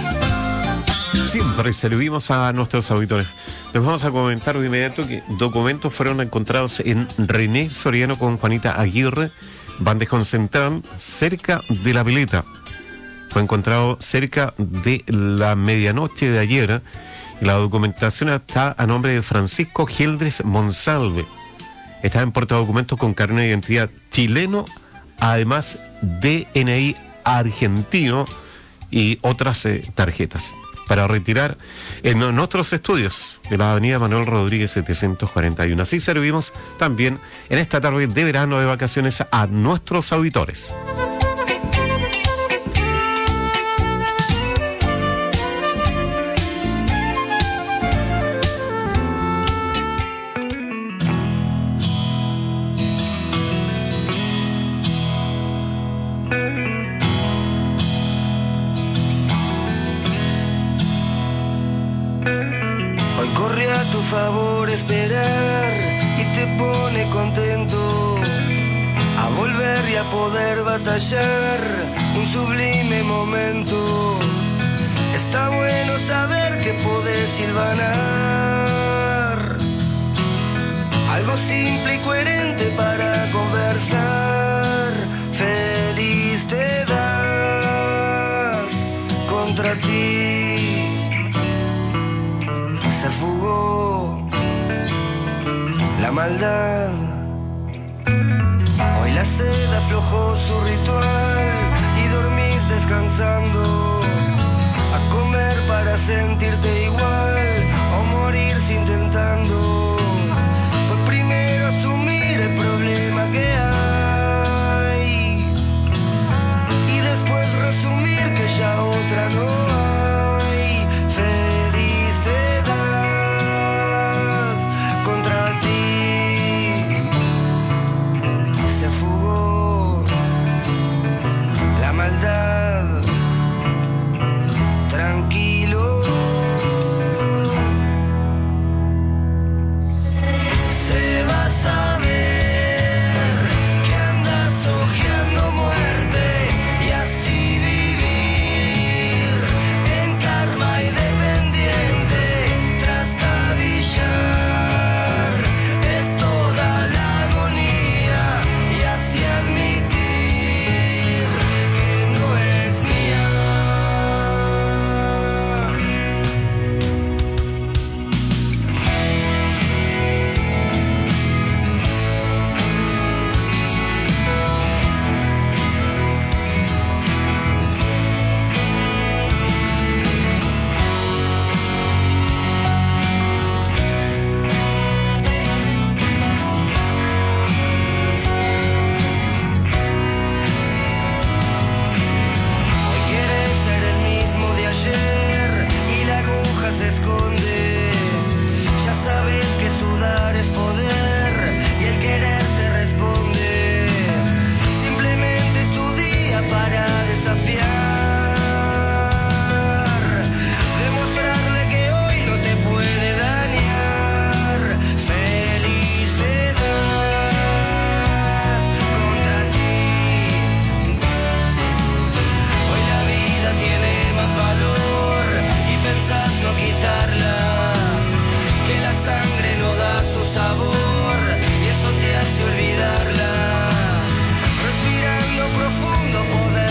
Siempre servimos a nuestros auditores. Les vamos a comentar de inmediato que documentos fueron encontrados en René Soriano con Juanita Aguirre, Bandejo Central, cerca de La Pileta. Fue encontrado cerca de la medianoche de ayer. La documentación está a nombre de Francisco Geldres Monsalve. Está en portadocumentos con carnet de identidad chileno, además D N I argentino y otras eh, tarjetas para retirar en nuestros estudios de la avenida Manuel Rodríguez setecientos cuarenta y uno. Así servimos también en esta tarde de verano de vacaciones a nuestros auditores. favor esperar y te pone contento a volver y a poder batallar un sublime momento. Está bueno saber que podés silvanar algo simple y coherente para conversar. Feliz te das contra ti. Se fugó la maldad. Hoy la sed aflojó su ritual y dormís descansando. A comer para sentirte igual o morirse intentando. Fue primero asumir el problema que hay y después resumir que ya otra no hay. Feliz te das contra ti. Se fugó la maldad. Tranquilo. Se va a saber que andas ojeando muerte y así vivir en karma y dependiente, trastabillar es toda la agonía y así admitir que no es mía. Hoy quieres ser el mismo de ayer y la aguja se esconde. Ya sabes que sudar es poder y el querer te responde. Simplemente es tu día para desafiar, demostrarle que hoy no te puede dañar. Feliz te das contra ti. Hoy la vida tiene más valor y pensás no quitarla, que la sangre no da su sabor y eso te hace olvidarla. Respirando profundo poder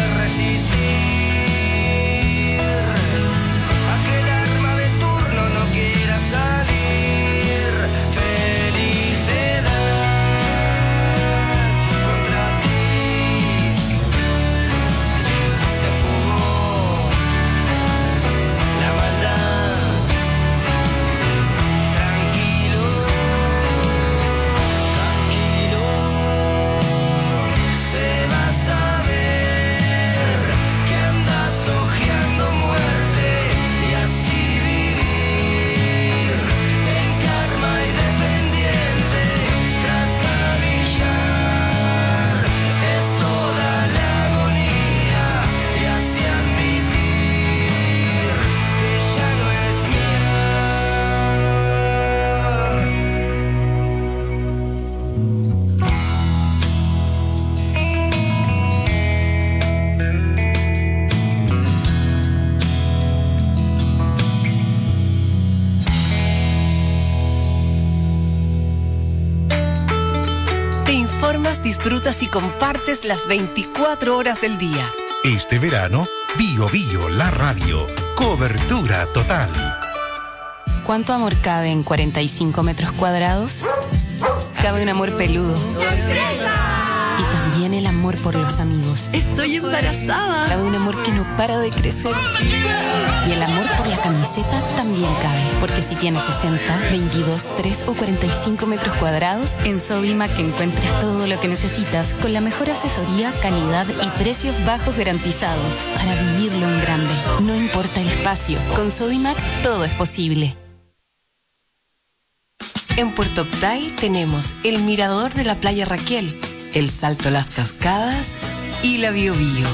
resistir a que el arma de turno no quiera salir. Feliz te das contra ti. Se fugó la maldad. Tranquilo, tranquilo. Se va a saber que andas ojeando muerte y así vivir en karma y dependiente, trastabillar es toda la agonía y así admitir que ya no es mía. Te informas, disfrutas y compartes las veinticuatro horas del día. Este verano, Bio Bio, la radio. Cobertura total. ¿Cuánto amor cabe en cuarenta y cinco metros cuadrados? Cabe un amor peludo. Y también el amor por los amigos. Estoy embarazada. Cabe un amor que no para de crecer. Y el amor por la camiseta también cabe. Porque si tienes sesenta, veintidós, tres o cuarenta y cinco metros cuadrados, en Sodimac encuentras todo lo que necesitas con la mejor asesoría, calidad y precios bajos garantizados para vivirlo en grande. No importa el espacio, con Sodimac todo es posible. En Puerto Octay tenemos el mirador de la playa Raquel, el Salto a las Cascadas y la Bio Bio.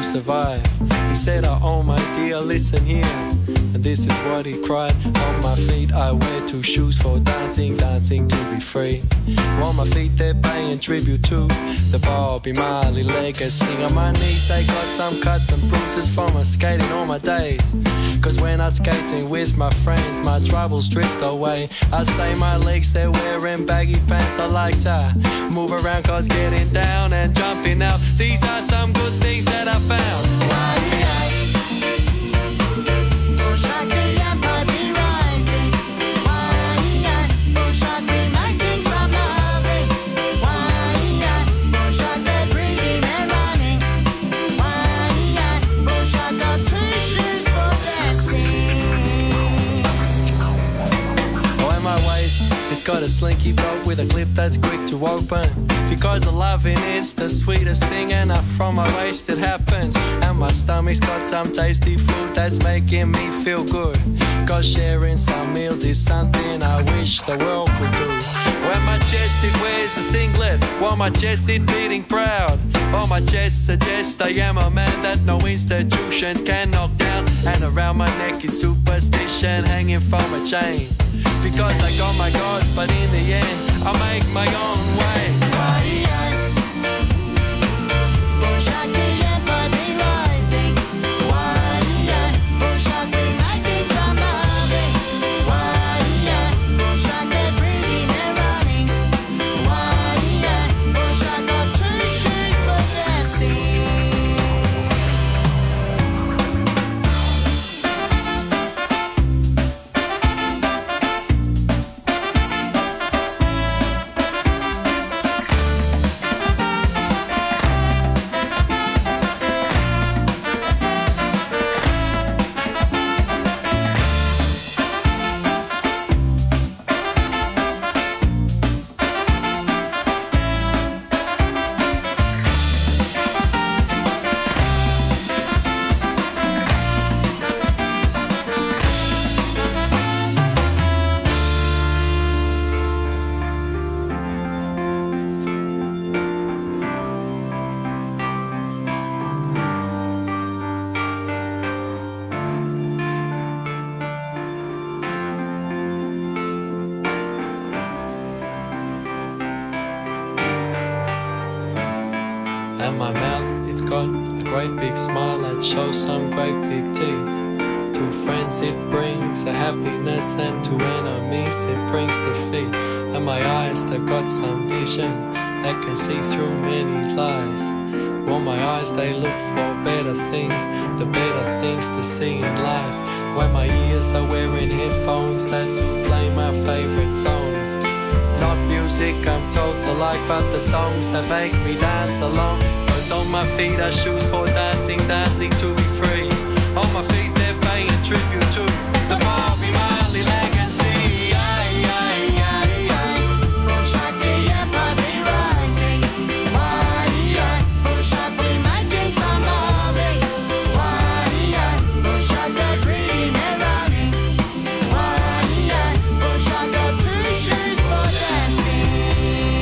survive. He said, oh my dear, listen here. And this is what he cried. On my feet I wear two shoes for dancing, dancing to be free. On my feet they're paying tribute to the Bobby Marley legacy. On my knees they got some cuts and bruises from my skating all my days. Cause when I'm skating with my friends, my troubles drift away. I say my legs, they're wearing baggy pants. I like to move around cause getting down and jumping out, these are some good things that I found. It's got a slinky belt with a clip that's quick to open. Because the loving is the sweetest thing, and up from my waist it happens. And my stomach's got some tasty food that's making me feel good. Cause sharing some meals is something I wish the world could do. When my chest it wears a singlet, while my chest it beating proud. On my chest suggests I am a man that no institutions can knock down. And around my neck is superstition hanging from a chain. Because I got my gods, but in the end I make my own way. And my mouth, it's got a great big smile that shows some great big teeth. To friends it brings a happiness, and to enemies it brings defeat. And my eyes, they've got some vision that can see through many lies. Well, my eyes, they look for better things, the better things to see in life. When my ears are wearing headphones that do play my favorite songs. Not music I'm told to like, but the songs that make me dance along. Cause on my feet are shoes for dancing, dancing to be free. On my feet they're paying tribute to the Bobby Marley legacy. Aye, aye, aye, aye. Shakti and Bobby rising. Why, aye. Shakti making some loving. Why, aye. Shakti green and running. Why, aye. Shakti two shoes for dancing.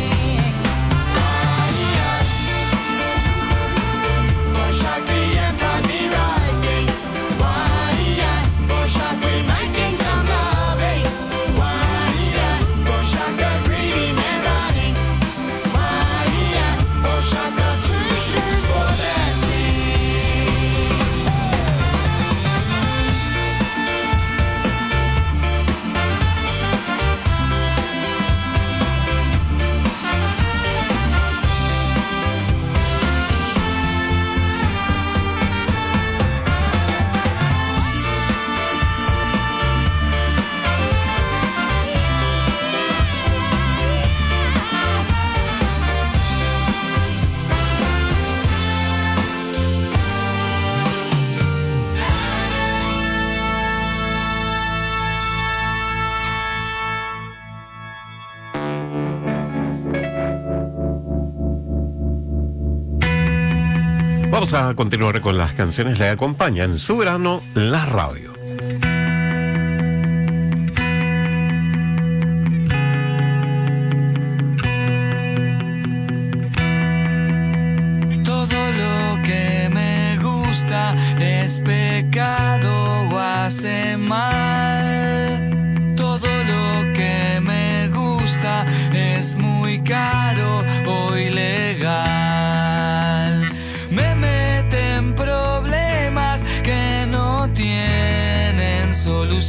Why, aye. Shakti and Bobby rising. Why, aye. Shakti making some loving. Why, aye. Shakti green and running. Why, aye. Shakti two shoes for dancing. Vamos a continuar con las canciones que acompañan su verano, la radio. Todo lo que me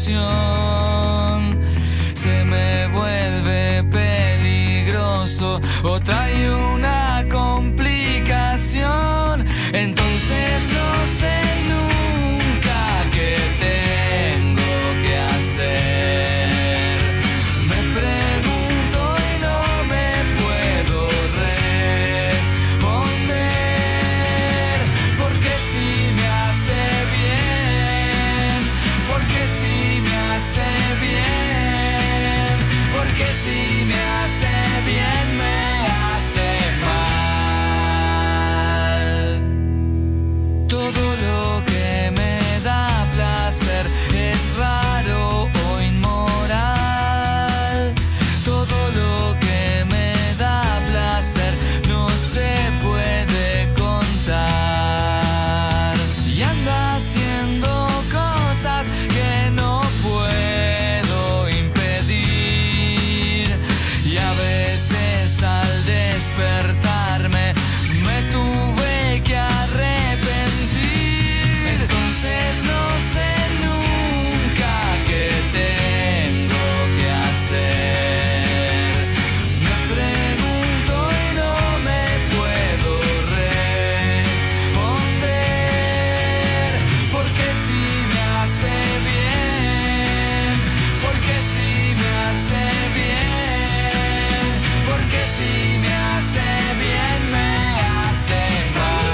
emoción se me vuelve peligroso o trae una complicación. Entonces no sé nunca qué tengo que hacer. Me pregunto y no me puedo responder. Porque si me hace bien, porque si me hace bien, porque si me hace bien me hace mal. Todo lo que me da placer es raro o inmoral. Todo lo que me da placer no se puede contar. Y anda haciendo cosas que no puedo impedir. Y a veces al despertarme me tuve que arrepentir. Entonces no sé nunca qué tengo que hacer. Me pregunto y no me puedo responder. Porque si me hace bien, porque si me hace bien, porque si me hace bien me hace mal.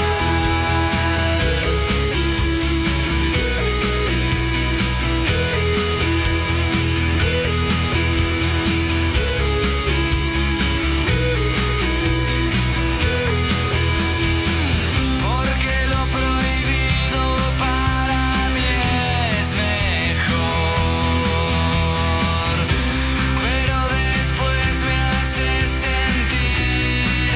Porque lo prohibido para mí es mejor, pero después me hace sentir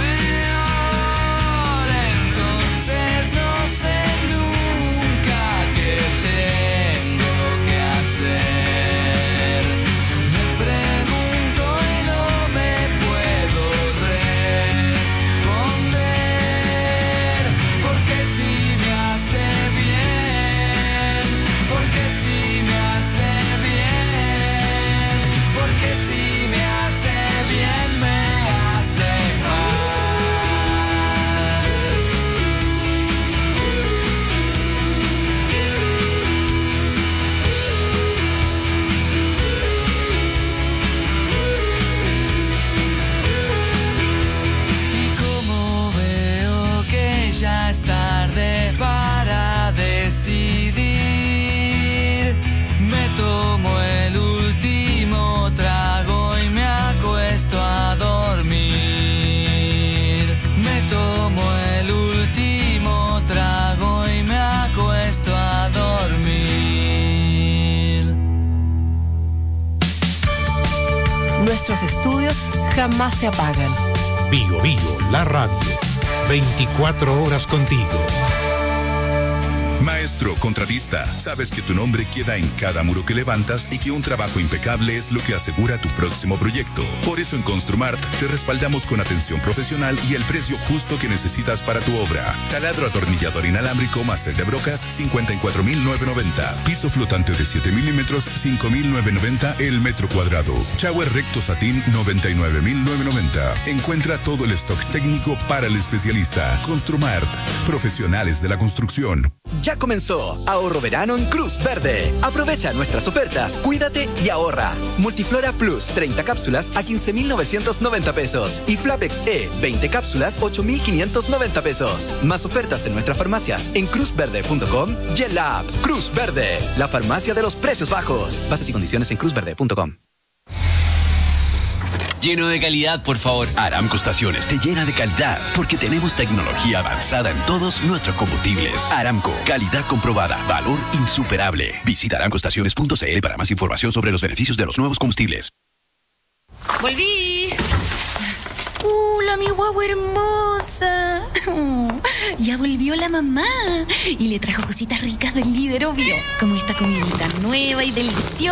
peor. Entonces no sé nunca qué tengo que hacer. Me pregunto y no me puedo responder. Porque si me hace bien, porque si me hace bien, porque si me hace bien me hace mal. Y como veo que ya es tarde para decidir, me tomo el último trago y me acuesto a dormir. Me tomo el último trago y me acuesto a dormir. Nuestros estudios jamás se apagan. Bio Bio, la radio. veinticuatro horas contigo. Maestro contratista, sabes que tu nombre queda en cada muro que levantas y que un trabajo impecable es lo que asegura tu próximo proyecto. Por eso en Construmart te respaldamos con atención profesional y el precio justo que necesitas para tu obra. Taladro atornillador inalámbrico máster de brocas cincuenta y cuatro mil novecientos noventa. Piso flotante de siete milímetros cinco mil novecientos noventa el metro cuadrado. Shower recto satín noventa y nueve mil novecientos noventa. Encuentra todo el stock técnico para el especialista. Construmart, profesionales de la construcción. Ya comenzó Ahorro Verano en Cruz Verde. Aprovecha nuestras ofertas, cuídate y ahorra. Multiflora Plus treinta cápsulas a quince mil novecientos noventa pesos y Flapex E veinte cápsulas ocho mil quinientos noventa pesos. Más ofertas en nuestras farmacias en cruz verde punto com y en la app Cruz Verde, la farmacia de los precios bajos. Bases y condiciones en cruz verde punto com. Lleno de calidad, por favor. Aramco Estaciones te llena de calidad porque tenemos tecnología avanzada en todos nuestros combustibles. Aramco, calidad comprobada, valor insuperable. Visita aramco estaciones punto c l para más información sobre los beneficios de los nuevos combustibles. Volví. Hola, mi guagua hermosa. Oh, ya volvió la mamá y le trajo cositas ricas del líder, obvio, como esta comidita nueva y deliciosa.